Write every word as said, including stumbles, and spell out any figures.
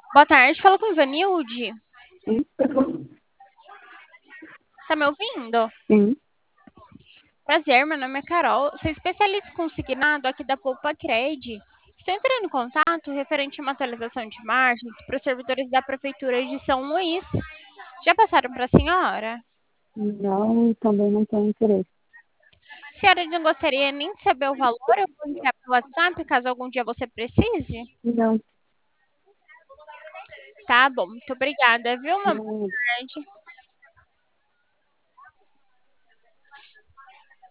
Boa tarde, fala com o Ivanilde. Sim, Tá me ouvindo? sim. Prazer, meu nome é Carol. Sou especialista consignado aqui da Poupa Cred. Estou entrando em contato referente a uma atualização de margens para os servidores da Prefeitura de São Luís. Já passaram para a senhora? Não, também não tenho interesse. A senhora não gostaria nem de saber o valor? Eu vou enviar pelo WhatsApp caso algum dia você precise? Não, Tá bom, muito obrigada, viu, uma boa não. tarde.